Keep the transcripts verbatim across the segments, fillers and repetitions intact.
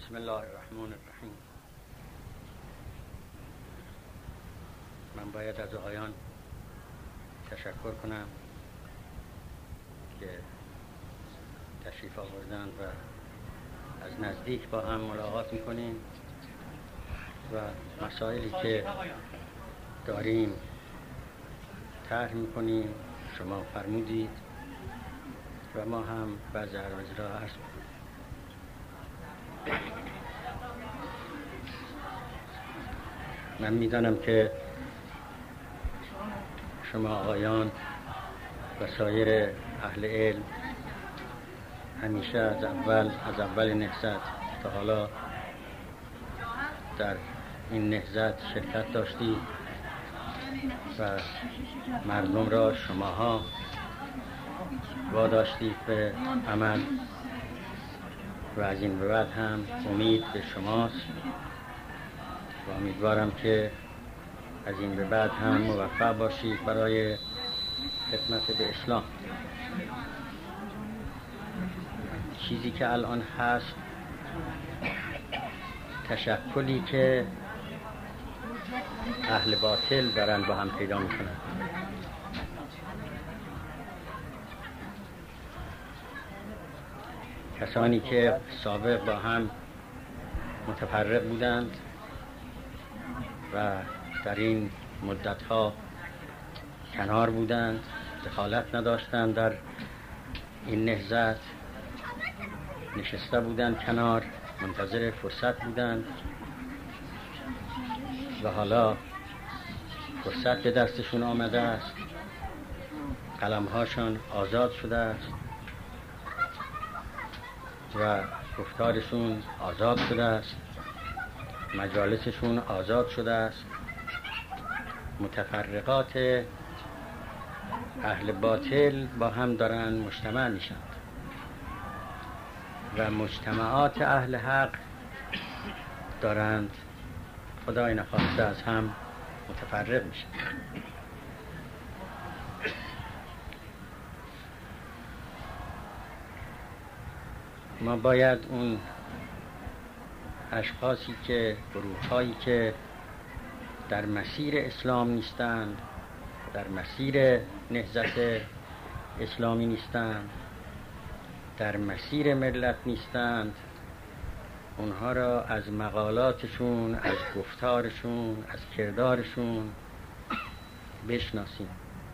بسم الله الرحمن الرحیم. من باید از آقایان تشکر کنم که تشریف آوردن و از نزدیک با هم ملاقات میکنیم و مسائلی که داریم طرح میکنیم شما فرمودید و ما هم بعض عرض را عرض کنیم. من میدانم که شما آقایان و سایر اهل علم همیشه از اول از اول نهضت تا حالا در این نهضت شرکت داشتید و مردم را شماها واداشتید به عمل و از این به بعد هم امید به شماست و امیدوارم که از این به بعد هم موفق باشید برای خدمت به اسلام. چیزی که الان هست تشکلی که اهل باطل دارن با هم پیدا میکنن. کسانی که سابق با هم متفرق بودند و در این مدتها کنار بودند، دخالت نداشتند در این نهضت، نشسته بودند کنار، منتظر فرصت بودند و حالا فرصت به دستشون آمده است، قلمهاشون آزاد شده است و گفتارشون آزاد شده است، مجالسشون آزاد شده است. متفرقات اهل باطل با هم دارن مجتمع میشند و مجتمعات اهل حق دارند خدای نخواسته از هم متفرق میشن. ما باید اون اشخاصی که گروه‌هایی که در مسیر اسلام نیستند، در مسیر نهضت اسلامی نیستند، در مسیر ملت نیستند، اونها را از مقالاتشون، از گفتارشون، از کردارشون بشناسیم.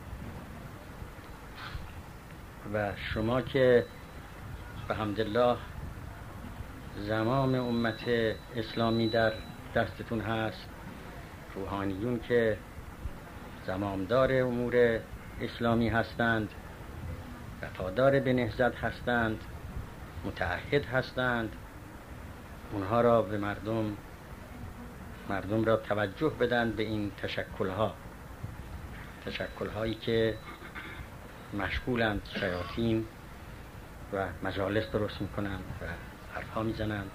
و شما که به حمدالله زمام امت اسلامی در دستتون هست، روحانیون که زمامدار امور اسلامی هستند، وفادار به نهضت هستند، متعهد هستند، اونها را به مردم مردم را توجه بدن به این تشکل‌ها، تشکل‌هایی که مشغولند شیاطین و مجالس درست میکنند و حرفا میزنند.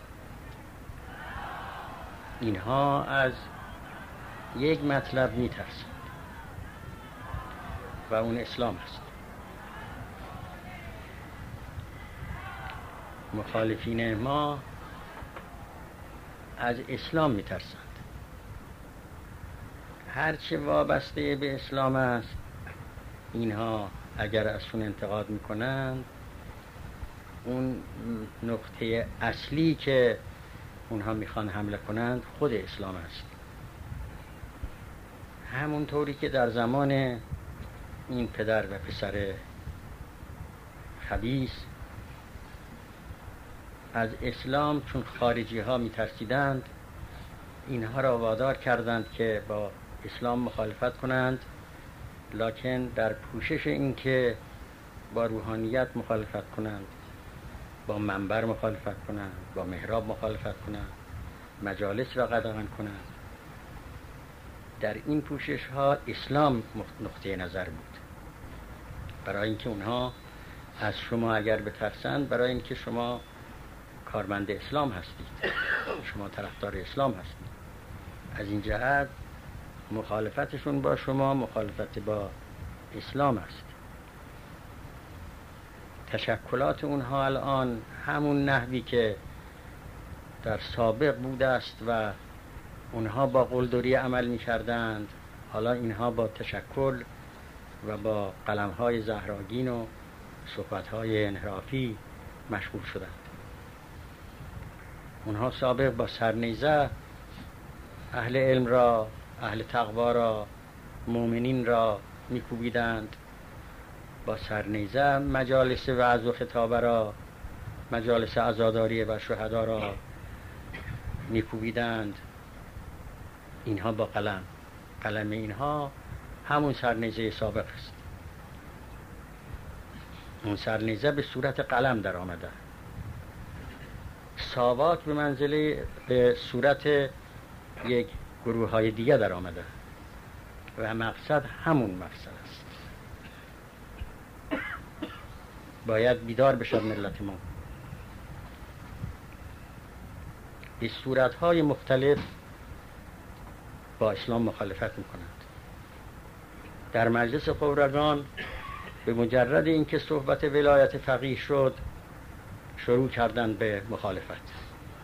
اینها از یک مطلب میترسند و اون اسلام است. مخالفین ما از اسلام میترسند. هرچه وابسته به اسلام است اینها اگر ازشون انتقاد میکنند، اون نقطه اصلی که اونها میخوان حمله کنند خود اسلام است. همونطوری که در زمان این پدر و پسر خبیث از اسلام چون خارجی ها میترسیدند، اینها را وادار کردند که با اسلام مخالفت کنند، لکن در پوشش این که با روحانیت مخالفت کنند، با منبر مخالفت کنند، با محراب مخالفت کنند، مجالس را قدغن کنند، در این پوشش ها اسلام نقطه نظر بود. برای اینکه اونها از شما اگر بترسند، برای اینکه شما کارمند اسلام هستید، شما طرفدار اسلام هستید، از این جهت مخالفتشون با شما مخالفت با اسلام است. تشکلات اونها الان همون نحوی که در سابق بوده است و اونها با قلدری عمل می کردند، حالا اینها با تشکل و با قلم‌های زهراگین و صحبت‌های انحرافی مشغول شدند. اونها سابق با سرنیزه اهل علم را، اهل تقوا را، مؤمنین را میکوبیدند، با سرنیزه مجالس وعظ و خطابه را، مجالس عزاداری و شهدا را میکوبیدند. اینها با قلم، قلم اینها همون سرنیزه سابق است. اون سرنیزه به صورت قلم در آمده، ساواک به منزله به صورت یک گروه های دیگه در آمده و مقصد همون مقصد است. باید بیدار بشد ملت ما. به صورت های مختلف با اسلام مخالفت میکنند. در مجلس خبرگان به مجرد اینکه صحبت ولایت فقیه شد شروع کردن به مخالفت.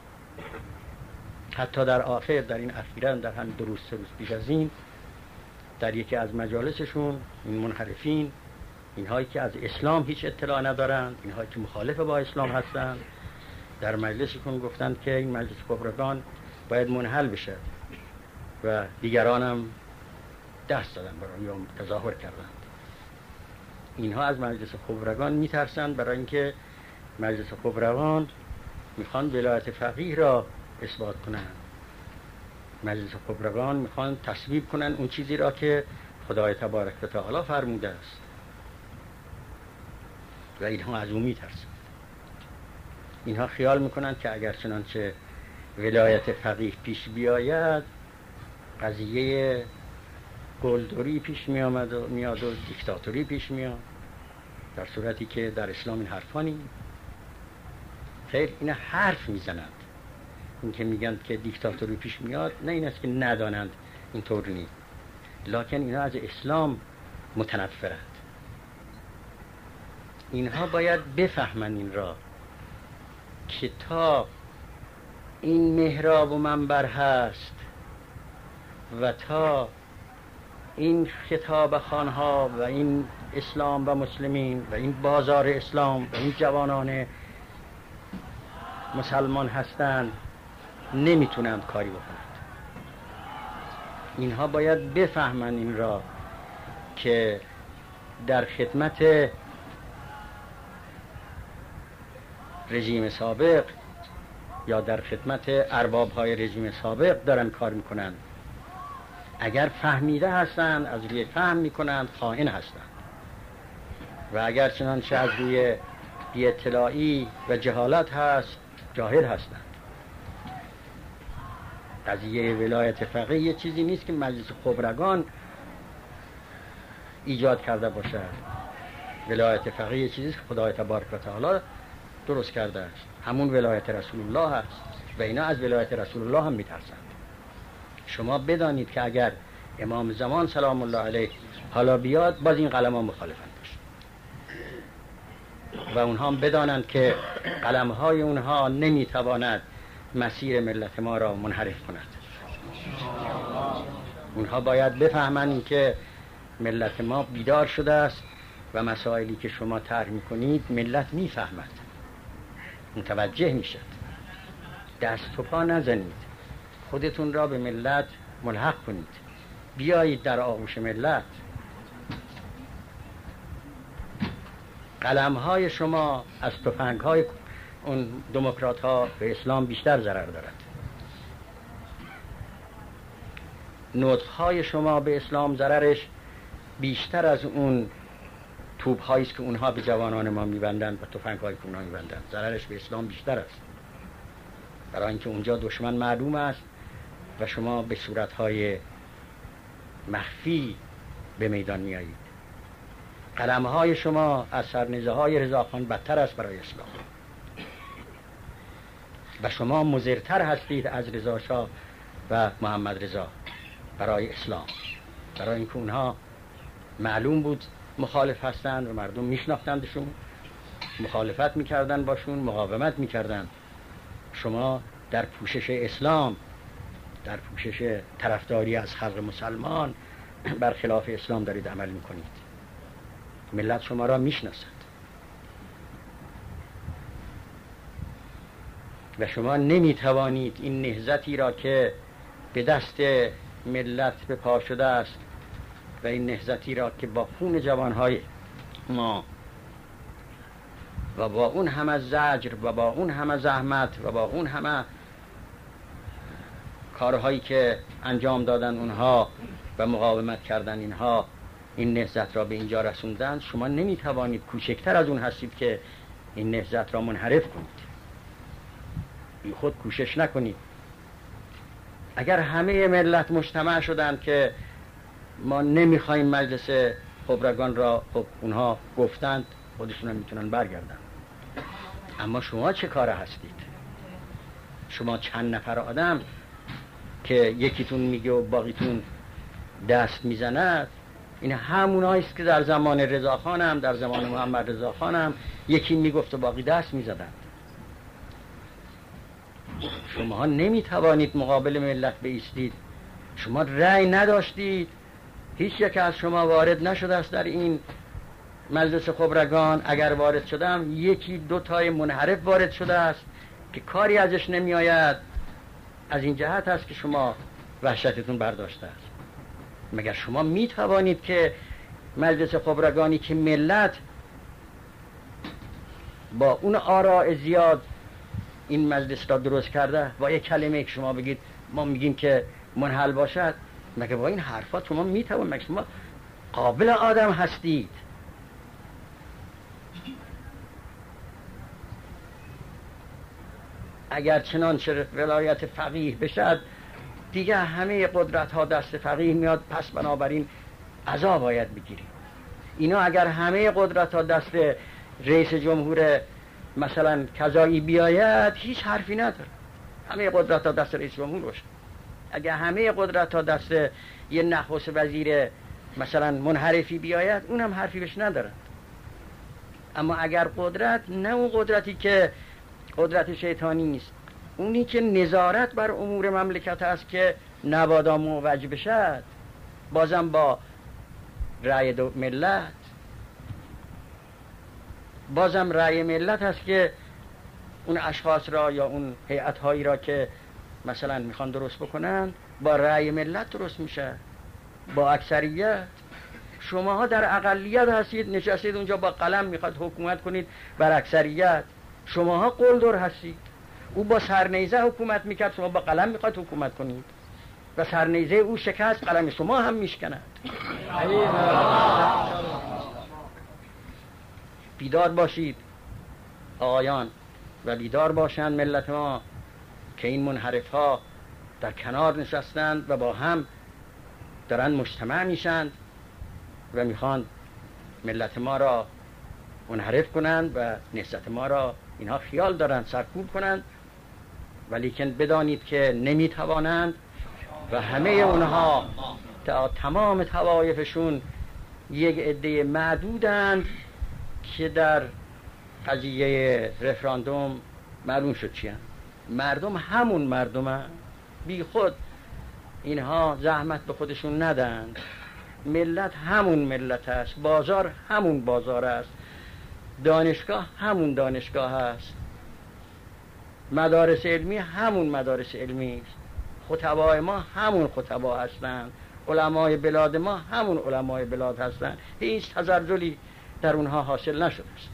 حتی در آخر، در این اخیراً، در همین دو روز سه روز پیش از این، در یکی از مجالسشون این منحرفین، اینهایی که از اسلام هیچ اطلاع ندارند، اینهایی که مخالف با اسلام هستند، در مجلسشون گفتند که این مجلس خبرگان باید منحل بشه و دیگران هم دست دادن برای یا تظاهر کردند. اینها از مجلس خبرگان میترسند، برای اینکه مجلس خبرگان میخوان ولایت فقیه را اثبات کنند. مجلس خبرگان میخوان تصویب کنند اون چیزی را که خدای تبارک و تعالی فرموده است و اینها از اون میترسند. اینها خیال میکنند که اگر چنانچه ولایت فقیه پیش بیاید قضیه گلدوری پیش می آمد و میاد و دیکتاتوری پیش میاد، در صورتی که در اسلام این حرفا نیست. خیر، اینا حرف میزنند. این که میگن که دیکتاتوری پیش میاد، نه این است که ندانند اینطور نیست، لکن اینا از اسلام متنفرند. اینها باید بفهمند این را که تا این محراب و منبر هست و تا این خطاب خانها و این اسلام و مسلمین و این بازار اسلام و این جوانان مسلمان هستند نمیتونند کاری بکنند. اینها باید بفهمند این را که در خدمت رژیم سابق یا در خدمت ارباب های رژیم سابق دارن کار میکنند. اگر فهمیده هستند از روی فهم میکنند، خائن هستند، و اگر چنانچه از روی بی اطلاعی و جهالت هست، جاهل هستند. قضیه ولایت فقیه یه چیزی نیست که مجلس خبرگان ایجاد کرده باشد. ولایت فقیه یه چیزی که خدای تبارک و تعالی درست کرده است، همون ولایت رسول الله هست و اینا از ولایت رسول الله هم میترسند. شما بدانید که اگر امام زمان سلام الله علیه حالا بیاد، باز این قلم ها مخالفند باشه و اونها هم بدانند که قلم های اونها نمیتواند مسیر ملت ما را منحرف کند. اونها باید بفهمند که ملت ما بیدار شده است و مسائلی که شما طرح میکنید ملت میفهمد، متوجه میشد. دست و پا نزنید، خودتون را به ملت ملحق کنید، بیایید در آغوش ملت. قلم های شما از تفنگ های اون دموکرات ها به اسلام بیشتر ضرر دارد. نطق های شما به اسلام ضررش بیشتر از اون توپ هایی است که اونها به جوانان ما میبندند و تفنگ هایی که اونها میبندند. ضررش به اسلام بیشتر است، برای اینکه اونجا دشمن معلوم است و شما به صورت های مخفی به میدان میایید. قلم های شما از سرنیزه های رضاخان بدتر است برای اسلام و شما مضرتر هستید از رضا شاه و محمد رضا برای اسلام، برای اینکه اونها معلوم بود مخالف هستند و مردم میشناختندشون، مخالفت میکردن باشون، مقاومت میکردن. شما در پوشش اسلام، در پوشش طرفداری از خلق مسلمان بر خلاف اسلام دارید عمل میکنید. ملت شما را میشناسد و شما نمیتوانید این نهضتی را که به دست ملت به پا شده است و این نهضتی را که با خون جوانهای ما و با اون همه زجر و با اون همه زحمت و با اون همه کارهایی که انجام دادن اونها و مقاومت کردن اینها این نهضت را به اینجا رسوندن، شما نمیتوانید کوچکتر از اون هستید که این نهضت را منحرف کنید. بی خود کوشش نکنید. اگر همه ملت مجتمع شدند که ما نمیخوایم مجلس خبرگان را، خب اونها گفتند خودشون هم میتونن برگردن. اما شما چه کاره هستید؟ شما چند نفر آدم که یکیتون میگه و باقیتون دست میزند، این هموناییست که در زمان رضاخان هم در زمان محمد رضاخان هم یکی میگفت و باقی دست میزدند. شما نمیتوانید مقابل ملت بایستید. شما رأی نداشتید. هیچ یک از شما وارد نشده است در این مجلس خبرگان. اگر وارد شدم یکی دو تای منحرف وارد شده است که کاری ازش نمی آید. از این جهت است که شما وحشتتون برداشته است. مگر شما می توانید که مجلس خبرگانی که ملت با اون آراء زیاد این مجلس را درست کرده با یک کلمه که شما بگید ما میگیم که منحل باشد، مگر با این حرفات شما می توانید؟ مگر شما قابل آدم هستید؟ اگر چنانچه ولایت فقیه بشد دیگه همه قدرت ها دست فقیه میاد، پس بنابراین عزا باید بگیریم. اینا اگر همه قدرت ها دست رئیس جمهور مثلا کذایی بیاید هیچ حرفی نداره. همه قدرت ها دست رئیس جمهور باشه. اگر همه قدرت ها دست یه نخست وزیر مثلا منحرفی بیاید اونم حرفی بهش نداره. اما اگر قدرت نه اون قدرتی که قدرت شیطانی است، اونی که نظارت بر امور مملکت است که نبادا موج بشد، بازم با رأی دو ملت، بازم رأی ملت هست که اون اشخاص را یا اون هیئت‌هایی را که مثلا میخوان درست بکنن با رأی ملت درست میشه، با اکثریت. شماها در اقلیت هستید، نشستید اونجا با قلم میخواد حکومت کنید بر اکثریت. شماها قلدر هستید. او با سرنیزه حکومت میکرد، شما با قلم میخواد حکومت کنید و سرنیزه او شکست، قلم شما هم میشکند. بیدار باشید آقایان و بیدار باشند ملت ما که این منحرف ها در کنار نشستند و با هم دارن مجتمع میشند و میخوان ملت ما را منحرف کنند و نهضت ما را اینها خیال دارند سرکوب کنند، ولیکن بدانید که نمیتوانند و همه اونها تمام طوایفشون یک عده معدودند که در قضیه رفراندوم معلوم شد چی هست. مردم همون مردم هست. بی خود اینها زحمت به خودشون ندن. ملت همون ملت است، بازار همون بازار است، دانشگاه همون دانشگاه است، مدارس علمی همون مدارس علمی است، خطبای ما همون خطبا هستند، علمای بلاد ما همون علمای بلاد هستند. هیچ تزلزلی در اونها حاصل نشده است.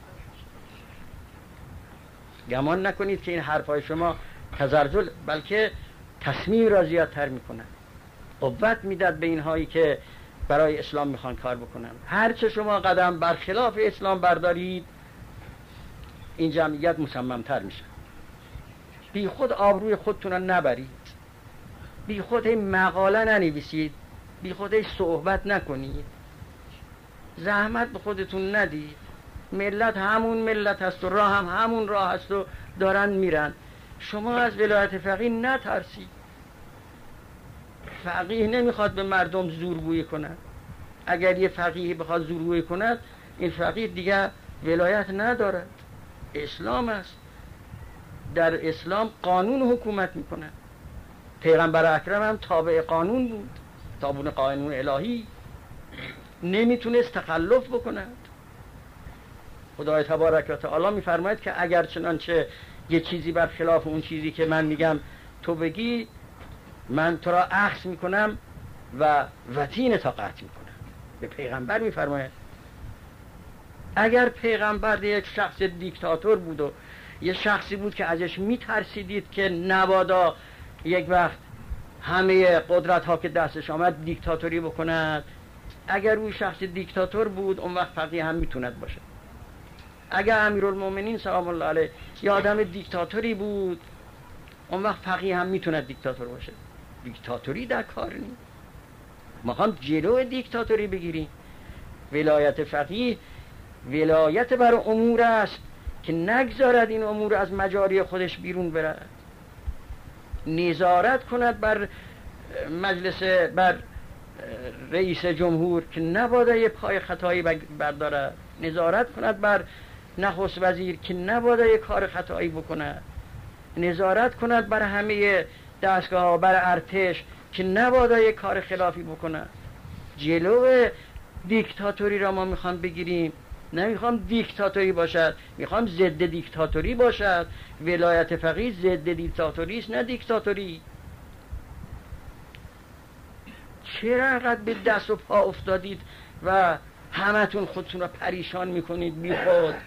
گمان نکنید که این حرفای شما تزلزل، بلکه تصمیم را زیادتر میکنن، قوت میداد به اینهایی که برای اسلام میخوان کار بکنن. هرچه شما قدم برخلاف اسلام بردارید این جمعیت مصممتر میشه. بی خود آبروی خودتون رو نبرید، بی خود این مقاله ننویسید، بی خود این صحبت نکنید، زحمت به خودتون ندید. ملت همون ملت هست و راه هم همون راه هست و دارن میرن. شما از ولایت فقیه نترسید. فقیه نمیخواد به مردم زورگویی کند. اگر یه فقیه بخواد زورگویی کند این فقیه دیگه ولایت ندارد. اسلام است. در اسلام قانون حکومت میکنه. پیغمبر اکرم هم تابع قانون بود، تابع قانون الهی، نمیتونست تخلف بکند. خدای تبارک و تعالی میفرماید که اگر چنانچه یه چیزی بر خلاف اون چیزی که من میگم تو بگی، من تو را اخذ میکنم و وتین تا قطع میکنم. به پیغمبر میفرماید. اگر پیغمبر یک شخص دیکتاتور بود و یه شخصی بود که ازش میترسیدید که نبادا یک وقت همه قدرت ها که دستش آمد دیکتاتوری بکند، اگر اون شخص دیکتاتور بود اون وقت فقیه هم میتوند باشه. اگر امیرالمومنین سلام الله علیه یه آدم دیکتاتوری بود اون وقت فقیه هم میتوند دیکتاتور باشه. دیکتاتوری در کار نیست. ما هم جلو دیکتاتوری بگیریم. ولایت فقیه ولایت بر امور است که نگذارد این امور از مجاری خودش بیرون برد، نظارت کند بر مجلس، بر رئیس جمهور که نباید یه پای خطایی بردارد، نظارت کند بر نخست وزیر که نباید یه کار خطایی بکند، نظارت کند بر همه دستگاه، بر ارتش که نباید یه کار خلافی بکند. جلو دیکتاتوری را ما میخوام بگیریم. نمیخوام دیکتاتوری باشد، میخوام ضد دیکتاتوری باشد. ولایت فقیه ضد دیکتاتوری است، نه دیکتاتوری. چرا انقدر به دست و پا افتادید و همتون خودتون را پریشان میکنید بی خود؟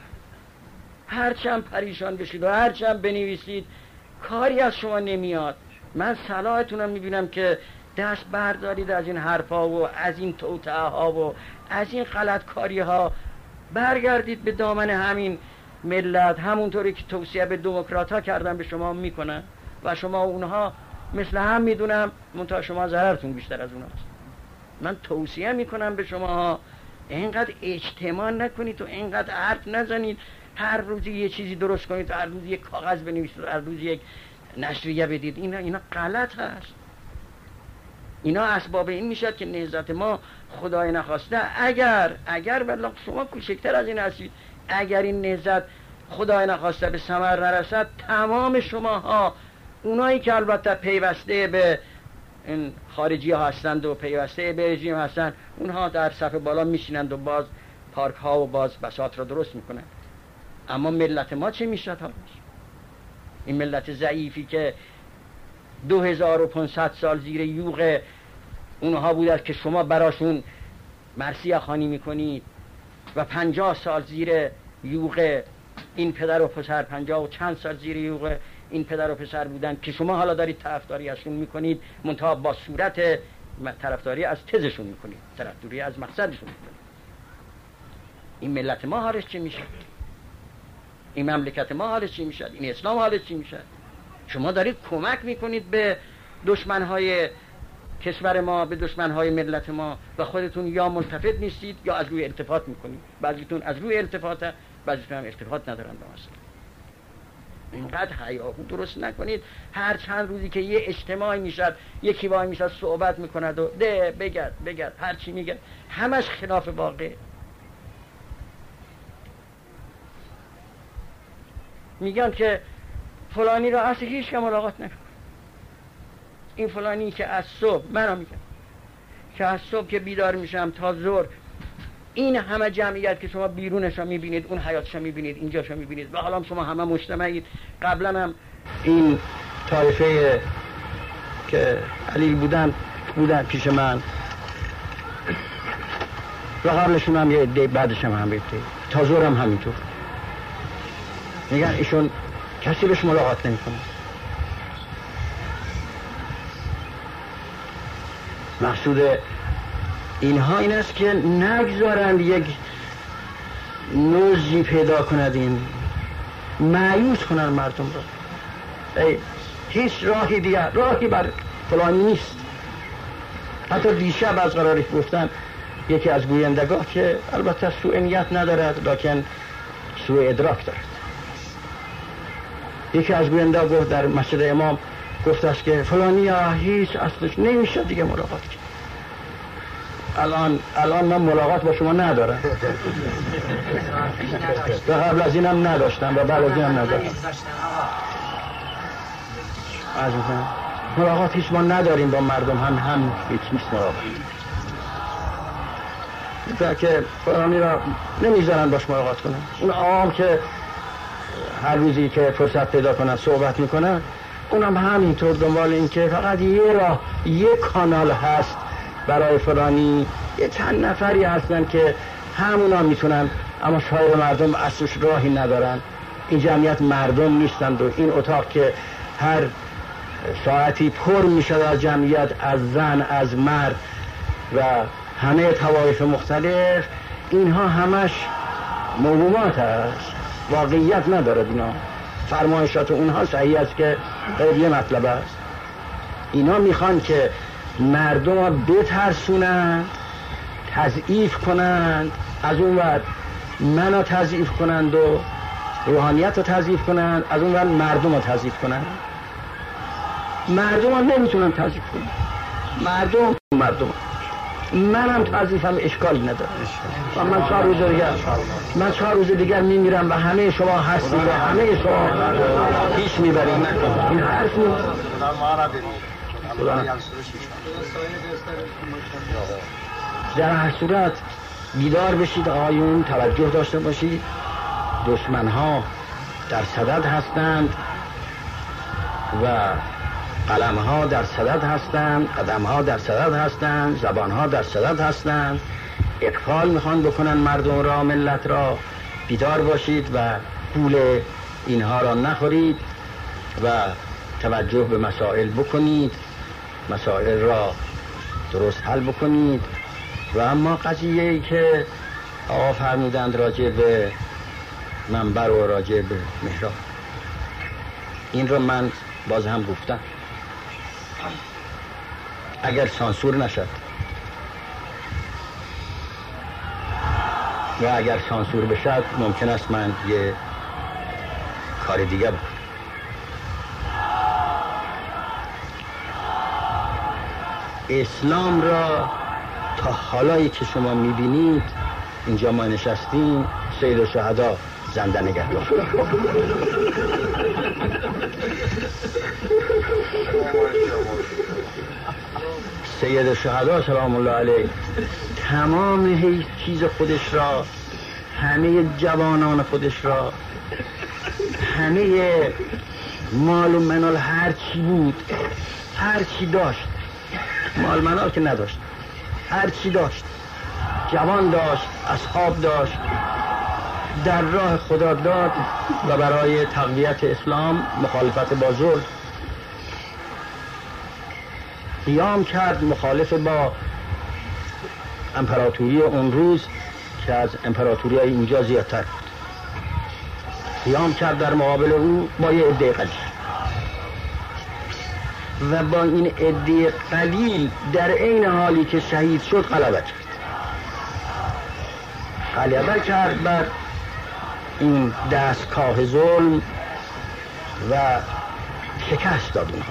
هرچند پریشان بشید و هرچند بنویسید کاری از شما نمیاد. من صلاحتونم میبینم که دست بردارید از این حرفا و از این توطئه ها و از این غلط کاری ها، برگردید به دامن همین ملت، همونطوری که توصیه به دموکرات ها کردن به شما میکنن و شما اونها مثل هم میدونم، منتها شما ضررتون بیشتر از اونهاست. من توصیه میکنم به شما اینقدر اجتماع نکنید و اینقدر حرف نزنید، هر روزی یه چیزی درست کنید، هر روز یک کاغذ بنویسید، هر روز یک نشریه بدید. اینا اینا غلط هست. اینا اسباب این میشد که نهضت ما خدای نخواسته، اگر اگر والله شما کوچکتر از این هستید، اگر این نهضت خدای نخواسته به ثمر نرسد، تمام شماها، اونایی که البته پیوسته به این خارجی ها هستند و پیوسته به رژیم هستند، اونها در صف بالا میشینند و باز پارک ها و باز بساط را درست میکنند. اما ملت ما چه میشد ها؟ این ملت ضعیفی که دو هزار و پانصد سال زیر یوغ اونها بودند که شما براشون مرثیه خوانی میکنید و پنجاه سال زیر یوغ این پدر و پسر، پنجاه و چند سال زیر یوغ این پدر و پسر بودن که شما حالا دارید طرفداری ازشون میکنید، منتها با صورت طرفداری از تزشون میکنید، طرفداری از مقصدشون میکنید. این ملت ما حالش چی میشه؟ این مملکت ما حالش چی میشه؟ این اسلام حالش چی میشه؟ شما دارید کمک میکنید به دشمنهای کشور ما، به دشمنهای ملت ما و خودتون یا ملتفت نیستید یا از روی التفات میکنید. بعضیتون از روی التفاته، بعضیتون هم التفات ندارن به مسئله. اینقدر حیاهو درست نکنید. هر چند روزی که یه اجتماعی میشد، یکی وای میشد صحبت میکند و ده بگرد بگرد هر چی میگه همش خلاف واقع. میگن که فلانی را اصلا هیچ که ملاقات نکنه. این فلانی که از صبح، منو میگم که از صبح که بیدار میشم تا ظهر این همه جمعیت که شما بیرونش رو میبینید، اون حیاتش رو میبینید، اینجاش رو میبینید و حالا شما همه مجتمعید. قبلا هم این طایفه که علی بودن بودن پیش من و قبلشون هم یه عده، بعدش هم هم عده، تا ظهر هم همینطور. میگن ایشون کسی بهش ملاقات نمیکنه. مقصود اینها این است که نگذارند یک نوزی پیدا کند، این مایوس کنند مردم را. ای هیچ راهی دیگر، راهی بر فلانی نیست. حتی دیشب از قراری گفتن یکی از گویندگاه که البته سوء نیت ندارد لکن سوء ادراک دارد، یکی از گویندگاه گفت در مسجد امام گفت است که فلانی ها هیچ اصلش نمیشه دیگه ملاقات کرد. الان الان من ملاقات با شما ندارم و قبل از اینم نداشتم و بعد از اینم نداشتم. از مثلا ملاقات هیچ ما نداریم با مردم، هم هم هیچ ملاقات که فلانی را نمیذارن باش ملاقات کنن. اون عام که هر روزی که فرصت پیدا کنن صحبت میکنن، اونم همینطور دنبال این که فقط یه راه، یه کانال هست برای فلانی، یه چند نفری هستن که همونا میتونن، اما شاید مردم اصلش راهی ندارن. این جمعیت مردم نیستند و این اتاق که هر ساعتی پر میشد از جمعیت، از زن، از مرد و همه طوایف مختلف، اینها همش موهومات هست، واقعیت ندارد. اینا فرمایشات اونها صحیح است که غیر یه مطلب است. اینا میخوان که مردم را بترسونند، تضعیف کنند، از اون ور منو تضعیف کنند و روحانیت رو تضعیف کنند، از اون ور مردم رو تضعیف کنند. مردم ها نمیتونن تضعیف کنند، مردم مردم منم تضعیفم اشکالی نداره. و من چهار روز دیگر من چهار روز دیگر میمیرم و همه شما هستید و همه شما پیش میبریم. این حرف نیست. در هر صورت بیدار بشید آقایون، توجه داشته باشید. دشمن ها در صدد هستند و قلم ها در صدد هستند، قدم ها در صدد هستند، زبان ها در صدد هستند. اقفال میخوان بکنن مردم را، ملت را. بیدار باشید و پول اینها را نخورید و توجه به مسائل بکنید، مسائل را درست حل بکنید. و اما قضیه ای که آقا فرمودند راجع به منبر و راجع به محراب، این را من باز هم گفتم، اگر سانسور نشد و اگر سانسور بشد ممکن است من یه کار دیگه بکنم. اسلام را تا حالایی که شما میبینید اینجا ما نشستیم، سید الشهدا زنده نگه داشت. سید الشهدا سلام الله علیه تمام چیز خودش را، همه جوانان خودش را، همه مال و منال، هر چی بود، هر چی داشت، مال منال که نداشت، هر چی داشت، جوان داشت، اصحاب داشت، در راه خدا داد و برای تقویت اسلام، مخالفت با ظلم قیام کرد، مخالف با امپراتوری اون روز که از امپراتوری های اینجا زیادتر بود. قیام کرد در مقابل او با یه عده قلیل و با این عده قلیل در عین حالی که شهید شد غلبه کرد. غلبه کرد بر این دستگاه ظلم و شکست داد اونها.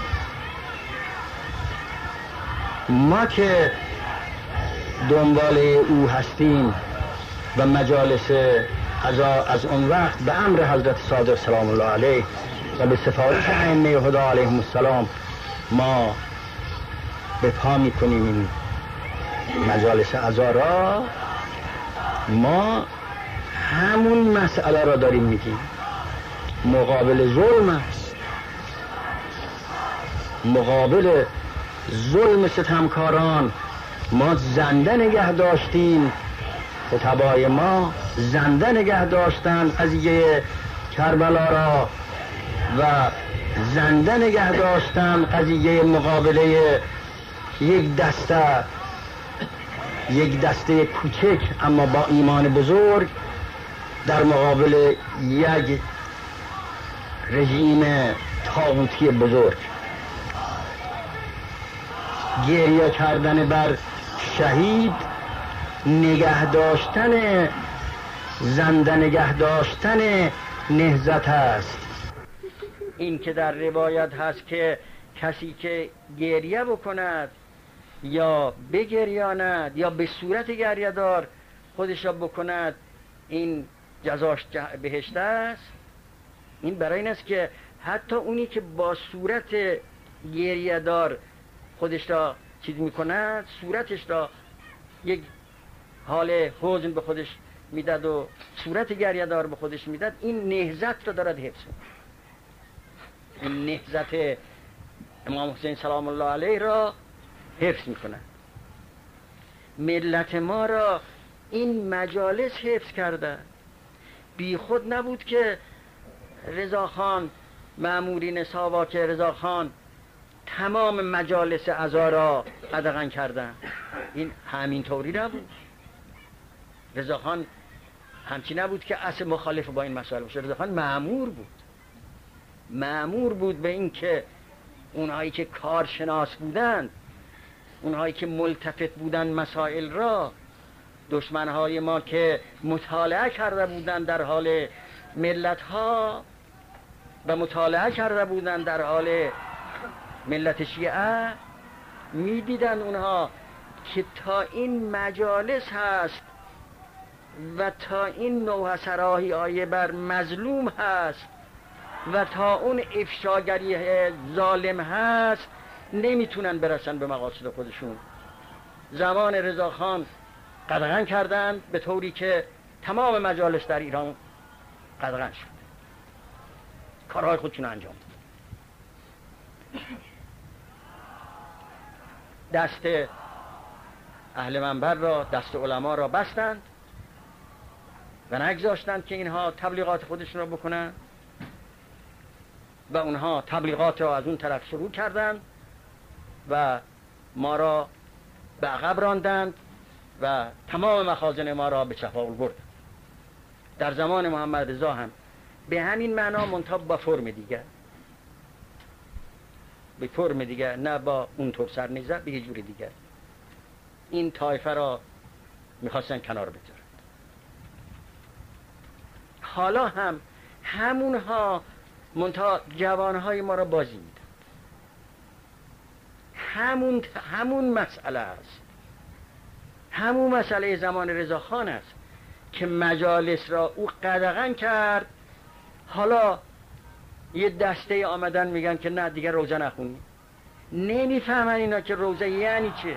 ما که دنبال او هستیم و مجالس از اون وقت به امر حضرت صادق سلام الله علیه و به سفارش ائمه هدی علیهم السلام ما به پا میکنیم این مجالس عزا، ما همون مسئله را داریم میگیم. مقابل ظلم است، مقابل ظلم ستمکاران ما زنده نگه داشتیم. خطبای ما زنده نگه داشتن قضیه کربلا را و زنده نگه داشتن قضیه مقابله یک دسته یک دسته کوچک اما با ایمان بزرگ در مقابل یک رژیم طاغوتی بزرگ. گریه کردن بر شهید، نگه داشتن، زنده نگه داشتن نهضت است. این که در روایت هست که کسی که گریه بکند یا بگریاند یا به صورت گریه دار خودش را بکند این جزاش بهشت است. این برای این است که حتی اونی که با صورت گریه دار خودش را چیز میکند، صورتش را یک حال حزن به خودش میداد و صورت گریه دار به خودش میداد، این نهضت را دارد حفظ می‌کند. این نهضت امام حسین سلام الله علیه را حفظ میکنه. ملت ما را این مجالس حفظ کرده. بی خود نبود که رضاخان مأمورین ساواک رضاخان تمام مجالس عزا را قدغن کردن. این همین طوری نبود. رضاخان همچی نبود که اصل مخالف با این مسائل باشه. رضاخان مأمور بود، مأمور بود به این که اونهایی که کارشناس بودند، اونهایی که ملتفت بودند مسائل را، دشمنهای ما که مطالعه کرده بودند در حال ملتها و مطالعه کرده بودند در حال ملت شیعه، میدیدن اونها که تا این مجالس هست و تا این نوح سراحی آیه بر مظلوم هست و تا اون افشاگری ظالم هست نمیتونن برسن به مقاصد خودشون. زمان رضاخان قدغن کردن به طوری که تمام مجالس در ایران قدغن شد، کارهای خودشون انجام داد. دست اهل منبر را، دست علما را بستند و نگذاشتند که اینها تبلیغات خودشون را بکنن و اونها تبلیغات را از اون طرف شروع کردند و ما را به عقب راندند و تمام مخازن ما را به چپاول بردند. در زمان محمد رضا هم به همین معنا، منتها با فرم دیگر، به فرم دیگر، نه با اون طور سرنیزه، به یه جور دیگر این طایفه را میخواستن کنار بذارن. حالا هم همونها منتها جوانهای ما را بازی میدن. همون همون مسئله است، همون مسئله زمان رضاخان است که مجالس را او قدغن کرد. حالا یه دسته آمدن میگن که نه دیگه روزه نخونی. نمیفهمن اینا که روزه یعنی چه.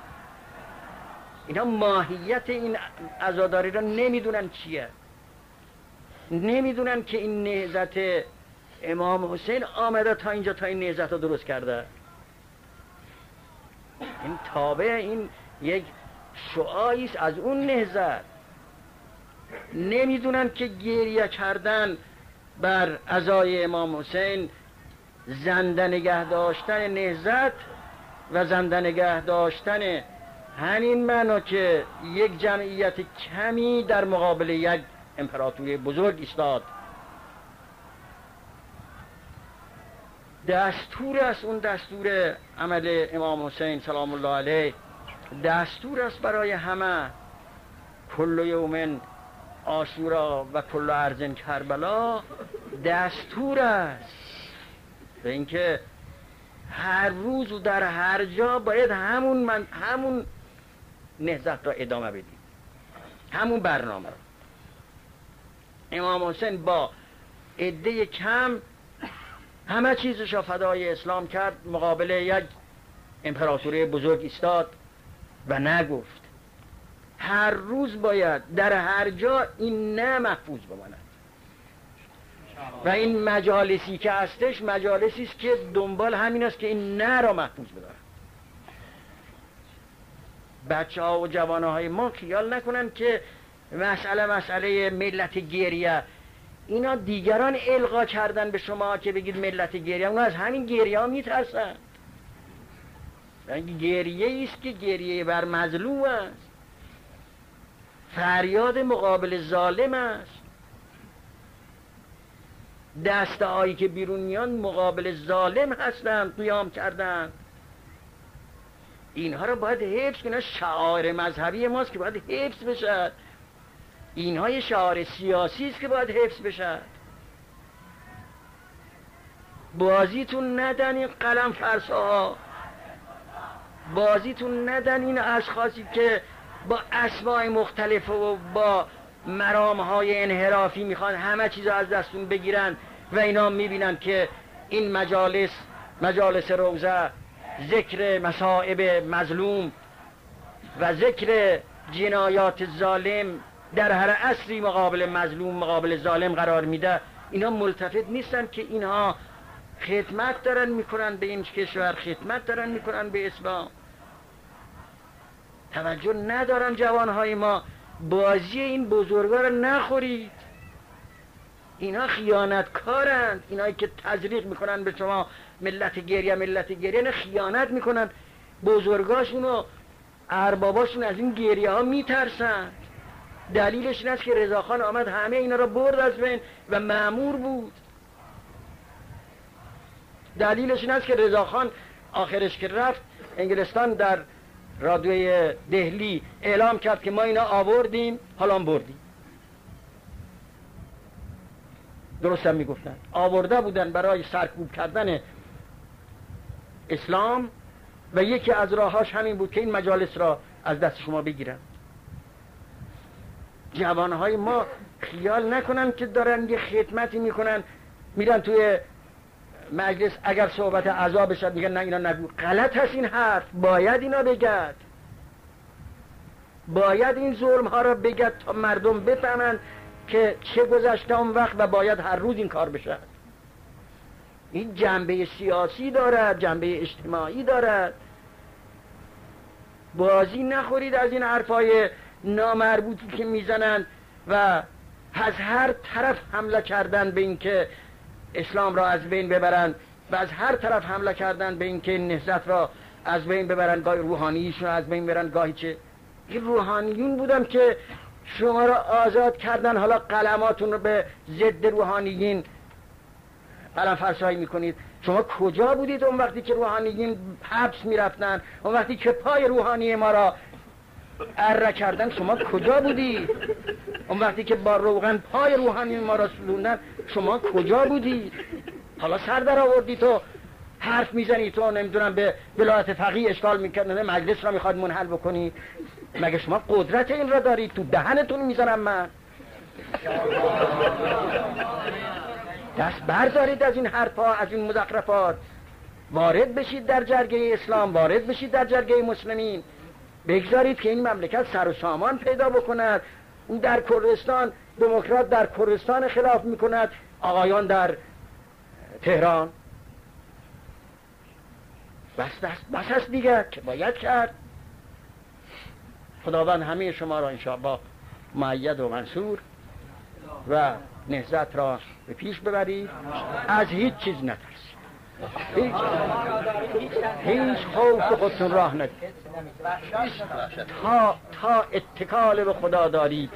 اینا ماهیت این عزاداری را نمیدونن چیه. نمیدونن که این نهضت امام حسین آمده تا اینجا، تا این نهضت را درست کرده. این تابع این یک شعاعی است از اون نهضت. نمیدونن که گریه کردن بر عزای امام حسین زنده نگه داشتن نهضت و زنده نگه داشتن همین معنا که یک جمعیت کمی در مقابل یک امپراتوری بزرگ ایستاد. دستور است، اون دستور عمل امام حسین سلام الله علیه دستور است برای همه. کل یومن عاشورا و کل ارض کربلا دستور است به اینکه هر روز و در هر جا باید همون من همون نهضت را ادامه بدیم، همون برنامه را. امام حسین با عده کم همه چیزش را فدای اسلام کرد، مقابل یک امپراتوری بزرگ ایستاد و نگفت. هر روز باید در هر جا این نه محفوظ بماند و این مجالسی که هستش مجالسی است که دنبال همین است که این نه را محفوظ بدارن. بچه ها و جوانه های ما خیال نکنن که مسئله مسئله ملت گریه، اینا دیگران القا کردن به شما که بگید ملت گریه، اونا از همین گریه ها میترسن. گریه است که گریه بر مظلوم است، فریاد مقابل ظالم است. دسته هایی که بیرون میان مقابل ظالم هستند، قیام کردند. اینها رو باید حفظ کنن. شعار مذهبی ماست که باید حفظ بشد. اینها یه شعار سیاسی است که باید حفظ بشد. بازیتون ندن این قلم فرساها، بازیتون ندن این اشخاصی که با اسماء مختلف و با مرامهای انحرافی میخوان همه چیز از دستون بگیرن و اینا میبینن که این مجالس مجالس روزه ذکر مصائب مظلوم و ذکر جنایات ظالم در هر عصری مقابل مظلوم مقابل ظالم قرار میده، اینا ملتفت نیستن که اینها خدمت دارن میکنن به این کشور، خدمت دارن میکنن به اسلام. توجه ندارن جوانهای ما. بازی این بزرگا رو نخورید. اینا خیانتکارند، اینایی که تزریق میکنن به شما ملت گریه ملت گریه، اینا خیانت میکنن. بزرگاشون و ارباباشون از این گریه ها میترسن. دلیلش این است که رضاخان آمد همه اینا را برد از بین و مأمور بود. دلیلش این است که رضاخان آخرش که رفت انگلستان در رادیوی دهلی اعلام کرد که ما اینا آوردیم حالا بردیم. درست هم میگفتن آورده بودن برای سرکوب کردن اسلام و یکی از راهاش همین بود که این مجالس را از دست شما بگیرن. جوانهای ما خیال نکنن که دارن یه خدمتی میکنن، میرن توی مجلس اگر صحبت عذاب بشد میگن نه اینا نگو. غلط هست این حرف، باید اینا بگد، باید این ظلم ها را بگد تا مردم بفهمن که چه گذشته اون وقت و باید هر روز این کار بشه. این جنبه سیاسی دارد، جنبه اجتماعی دارد. بازی نخورید از این حرفای نامربوطی که میزنن و از هر طرف حمله کردن به این که اسلام را از بین ببرن و از هر طرف حمله کردن به این که نهضت را از بین ببرن، گاهی روحانیشون را از بین ببرن، گاهی چه. این روحانیون بودن که شما را آزاد کردن، حالا قلماتون رو به ضد روحانیین قلم فرسایی میکنید. شما کجا بودید اون وقتی که روحانیین حبس میرفتن؟ اون وقتی که پای روحانی ما را اره کردن شما کجا بودید؟ اون وقتی که با روغن پای روحانی ما را سلوندن شما کجا بودید؟ حالا سر در آوردی تو حرف میزنی تو نمیدونم به ولایت فقیه اشکال میکنه، مجلس را میخواد منحل بکنی. مگه شما قدرت این را دارید؟ تو دهنتون میزنم من. دست بردارید از این حرفا، از این مزخرفات. وارد بشید در جرگه اسلام، وارد بشید در جرگه مسلمین. بگذارید که این مملکت سر و سامان پیدا بکند. اون در کردستان دموکرات در کردستان خلاف میکند، آقایان در تهران. بس بس بس هست دیگه که باید کرد. خداوند همه شما را انشاءالله مؤید و منصور و نهضت را به پیش ببرید. از هیچ چیز نترسید، هیچ هیچ خوف خودتون راه ندید. تا تا اتکال به خدا دارید،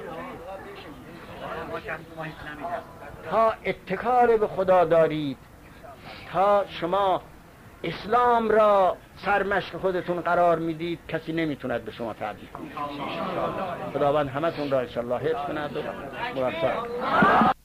تا اتکال به خدا دارید، تا شما اسلام را سرمشق خودتون قرار میدید، کسی نمیتوند به شما تعدیل کنه. خداوند همتون را انشاءالله حفظ کند و موفق.